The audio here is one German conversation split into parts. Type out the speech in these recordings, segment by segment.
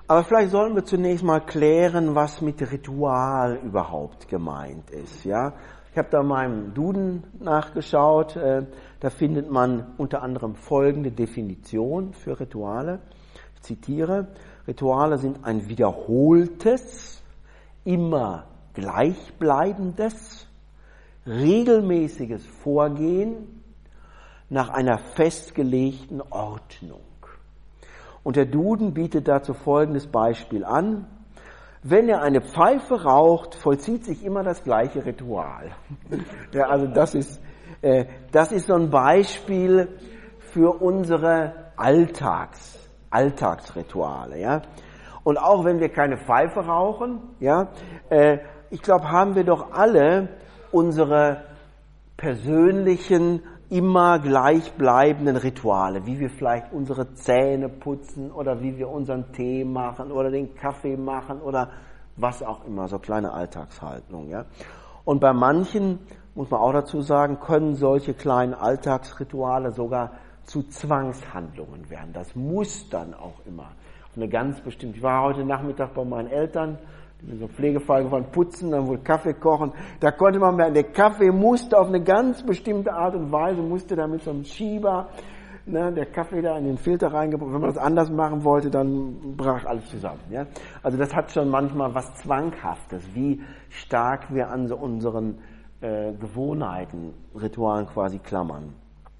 Aber vielleicht sollten wir zunächst mal klären, was mit Ritual überhaupt gemeint ist. Ja? Ich habe da in meinem Duden nachgeschaut, da findet man unter anderem folgende Definition für Rituale. Ich zitiere, Rituale sind ein wiederholtes, immer gleichbleibendes, regelmäßiges Vorgehen nach einer festgelegten Ordnung. Und der Duden bietet dazu folgendes Beispiel an. Wenn er eine Pfeife raucht, vollzieht sich immer das gleiche Ritual. Ja, also das ist so ein Beispiel für unsere Alltagsrituale. Ja. Und auch wenn wir keine Pfeife rauchen, ja, ich glaube, haben wir doch alle unsere persönlichen, immer gleichbleibenden Rituale, wie wir vielleicht unsere Zähne putzen oder wie wir unseren Tee machen oder den Kaffee machen oder was auch immer, so kleine Alltagshaltungen. Ja. Und bei manchen, muss man auch dazu sagen, können solche kleinen Alltagsrituale sogar zu Zwangshandlungen werden. Das muss dann auch immer auf eine ganz bestimmte. Ich war heute Nachmittag bei meinen Eltern, die sind so Pflegefall geworden, putzen, dann wohl Kaffee kochen. Da konnte man mehr, der Kaffee musste auf eine ganz bestimmte Art und Weise, musste da mit so einem Schieber, ne, der Kaffee da in den Filter reingebracht. Wenn man das anders machen wollte, dann brach alles zusammen. Ja? Also das hat schon manchmal was Zwanghaftes, wie stark wir an so unseren Gewohnheiten, Ritualen quasi klammern.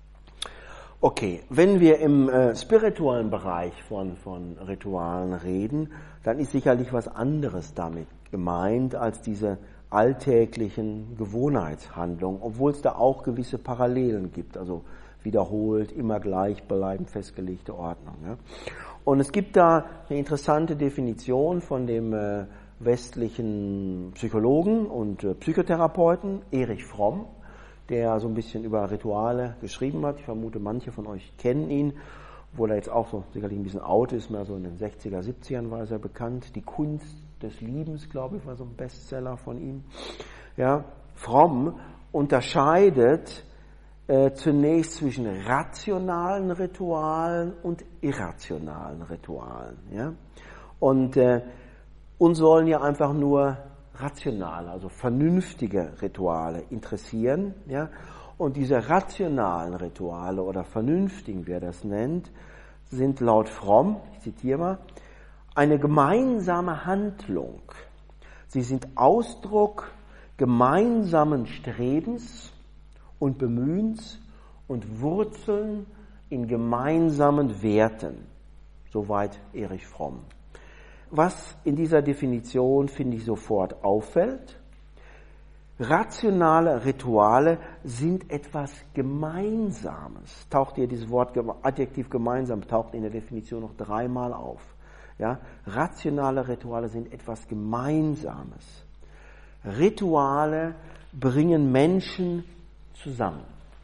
Okay, wenn wir im spirituellen Bereich von Ritualen reden, dann ist sicherlich was anderes damit gemeint als diese alltäglichen Gewohnheitshandlungen, obwohl es da auch gewisse Parallelen gibt, also wiederholt, immer gleichbleibend festgelegte Ordnung. Ja. Und es gibt da eine interessante Definition von dem westlichen Psychologen und Psychotherapeuten Erich Fromm, der so ein bisschen über Rituale geschrieben hat. Ich vermute, manche von euch kennen ihn, obwohl er jetzt auch so sicherlich ein bisschen out ist, mehr so in den 60er, 70ern war er bekannt. Die Kunst des Liebens, glaube ich, war so ein Bestseller von ihm. Ja, Fromm unterscheidet zunächst zwischen rationalen Ritualen und irrationalen Ritualen. Ja? Und uns sollen ja einfach nur rationale, also vernünftige Rituale interessieren. Ja? Und diese rationalen Rituale oder vernünftigen, wie er das nennt, sind laut Fromm, ich zitiere mal, eine gemeinsame Handlung. Sie sind Ausdruck gemeinsamen Strebens und Bemühens und Wurzeln in gemeinsamen Werten. Soweit Erich Fromm. Was in dieser Definition, finde ich, sofort auffällt: rationale Rituale sind etwas Gemeinsames. Taucht hier dieses Wort, Adjektiv gemeinsam, taucht in der Definition noch 3-mal auf. Ja? Rationale Rituale sind etwas Gemeinsames. Rituale bringen Menschen zusammen.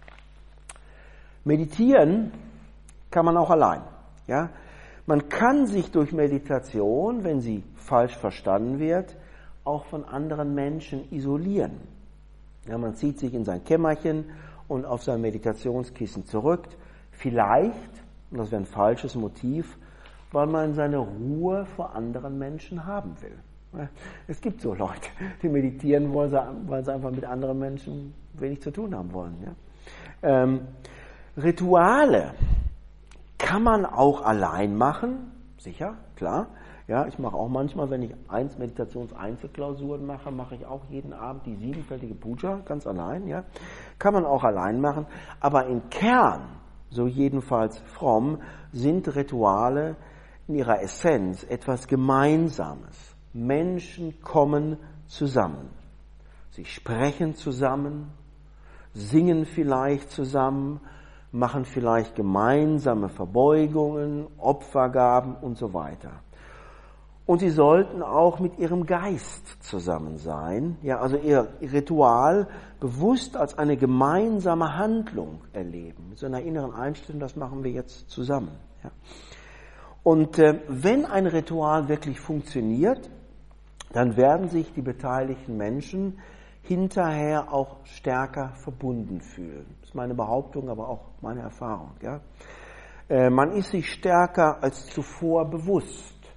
Meditieren kann man auch allein. Ja? Man kann sich durch Meditation, wenn sie falsch verstanden wird, auch von anderen Menschen isolieren. Ja, man zieht sich in sein Kämmerchen und auf sein Meditationskissen zurück. Vielleicht, und das wäre ein falsches Motiv, weil man seine Ruhe vor anderen Menschen haben will. Es gibt so Leute, die meditieren wollen, weil sie einfach mit anderen Menschen wenig zu tun haben wollen. Ja? Rituale kann man auch allein machen, sicher, klar. Ja, ich mache auch manchmal, wenn ich Meditations-Einzelklausuren mache, mache ich auch jeden Abend die 7-fältige Puja, ganz allein. Ja, kann man auch allein machen. Aber im Kern, so jedenfalls Fromm, sind Rituale in ihrer Essenz etwas Gemeinsames. Menschen kommen zusammen. Sie sprechen zusammen, singen vielleicht zusammen, machen vielleicht gemeinsame Verbeugungen, Opfergaben und so weiter. Und sie sollten auch mit ihrem Geist zusammen sein, ja, also ihr Ritual bewusst als eine gemeinsame Handlung erleben, mit so einer inneren Einstellung, das machen wir jetzt zusammen. Ja. Und wenn ein Ritual wirklich funktioniert, dann werden sich die beteiligten Menschen hinterher auch stärker verbunden fühlen. Das ist meine Behauptung, aber auch meine Erfahrung. Ja. Man ist sich stärker als zuvor bewusst,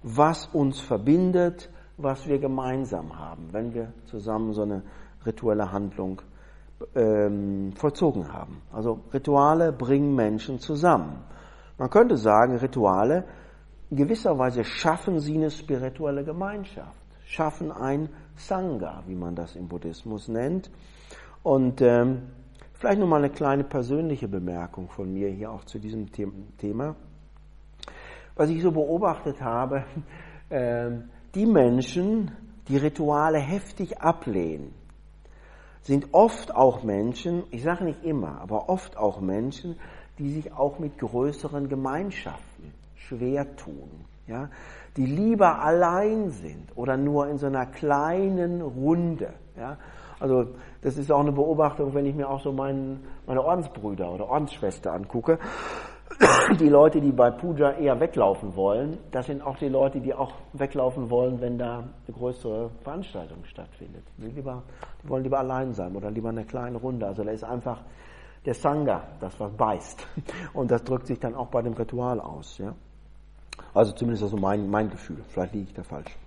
was uns verbindet, was wir gemeinsam haben, wenn wir zusammen so eine rituelle Handlung vollzogen haben. Also Rituale bringen Menschen zusammen. Man könnte sagen, Rituale in gewisser Weise schaffen sie eine spirituelle Gemeinschaft, schaffen ein Sangha, wie man das im Buddhismus nennt. Und vielleicht nochmal eine kleine persönliche Bemerkung von mir hier auch zu diesem Thema. Was ich so beobachtet habe, die Menschen, die Rituale heftig ablehnen, sind oft auch Menschen, ich sage nicht immer, aber oft auch Menschen, die sich auch mit größeren Gemeinschaften schwer tun, ja, die lieber allein sind oder nur in so einer kleinen Runde, ja. Also das ist auch eine Beobachtung, wenn ich mir auch so meine Ordensbrüder oder Ordensschwester angucke. Die Leute, die bei Puja eher weglaufen wollen, das sind auch die Leute, die auch weglaufen wollen, wenn da eine größere Veranstaltung stattfindet. Die wollen lieber allein sein oder lieber eine kleine Runde. Also da ist einfach der Sangha, das was beißt. Und das drückt sich dann auch bei dem Ritual aus. Ja? Also zumindest also mein Gefühl. Vielleicht liege ich da falsch.